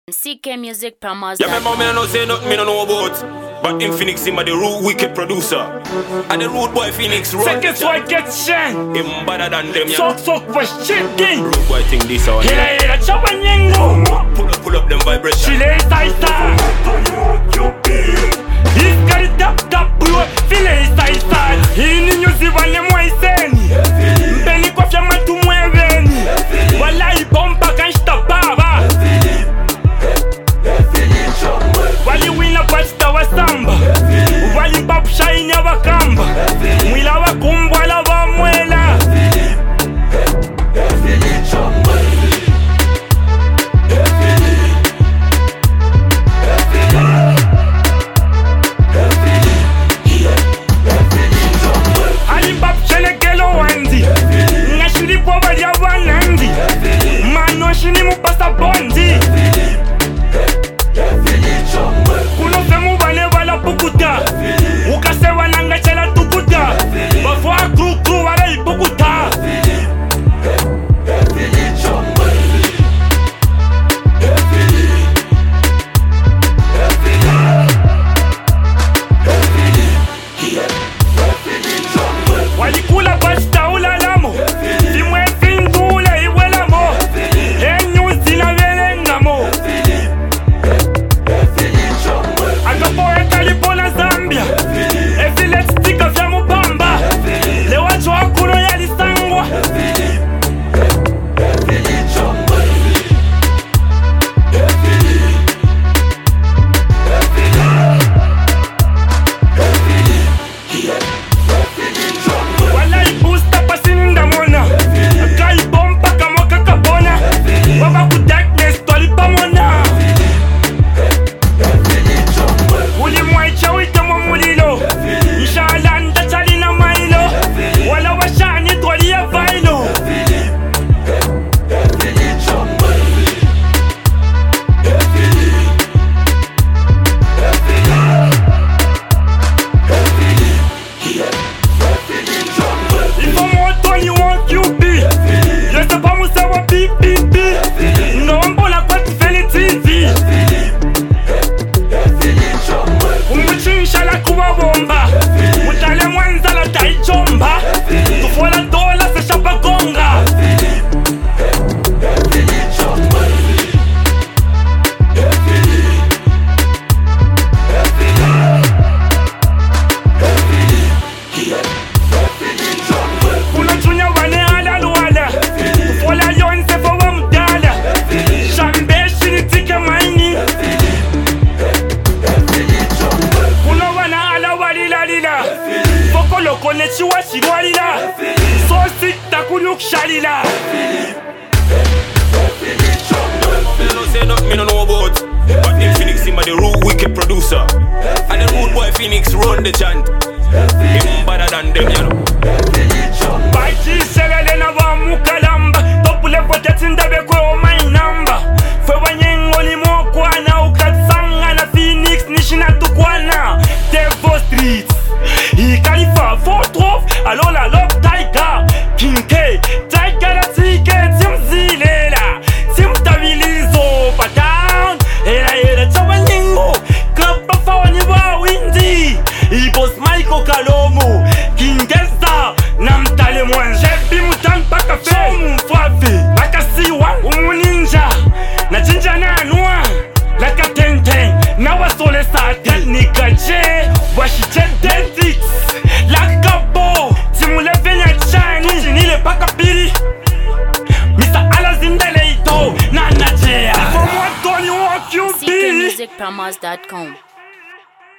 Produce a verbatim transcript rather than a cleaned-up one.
C K Music Promos. Yeah, remember me no say nothing me no know about. But Infinix him a the rude wicked producer. And the rude boy Phoenix run. Second boy get shine. Him better than them, yeah. Sok sok for shit gang. Rude boy think this out. Hila hila chapa nyengo. Pull up, pull up them vibrations. Chile saisa. Iskari tap tap bro. File saisa. Hii ninyo zivane mwaiseni. Mpeni kwa fyama tumweveni. Wala ibomba kanshita baba. Wali wina bachita wa samba. Wali pap shine ya wakamba. Mwila wakumbwa la wa mwela. Ali pap shine kelo wanzi. Ngashiri po wali ya wanandi. Mano shini mupasa bondi. Kuno femu bane wala pukuta. Ukasewa nanga chela tukuta. Bafwa kru kru wala ipukuta. Walikula basta ulalamo. Simwe findule iwelamo. Enyu zina velengamo. Akapoe kalipona Zambia. Efile stika vya mubamba. Lewacho akuno yalisangwa. Wala ibusta pasinda mona. Akai bomba kama kakabona. Waba ku darkness tolipa mona. Uli mwaicha wite mwa mulilo. Inshallah ndachali na mailo. Wala washani twali ya vailo. Ifo moto ni want you be. Yese pa musewa bi bi bi. Nombola kwa tifeli T V. Umuchisha la kuwa bomba. Mutale mwanza la taichomba. Tufola dola se shapa gonga. Kuna chunya wane ala luala. Tufola yonse fowa mdala. Shambe shini tike maini. Kuna wana ala walila lila. Foko loko nechiwa shirwalila. So sita kunyuk shalila. Me no say nothing me no know about. But Infinix him a the rude wicked producer. And the rude boy Phoenix run the chant. Him better than them, you know. Baji selele na wa mukalamba. Topule potet indabe kwa my number. Fewa nyengo ni mokwana. Ukatsanga na Phoenix nishina tukwana. Devo Streets. Ikalifa Fortrof. Alo la love Tiger. King K. Tiger la tike. Tim zilela. Tim tabilizo. Patan. Era era chawa nyengo. Kapa fawa ni wa windy. Ibos Michael Kalomo. King Gesta. Namtale mwan. Shebi mutan paka fe. Somu mfafi. Baka siwa. Umu ninja. Na jinja na anua. Laka tenten. Na wasole sa tel nikache. Washiche dedit. Laka bo. Timule venya chani. Jinile paka piri. Mister Alazindele ito. Na najea. From what don't you want you C K be? Music Promos dot com.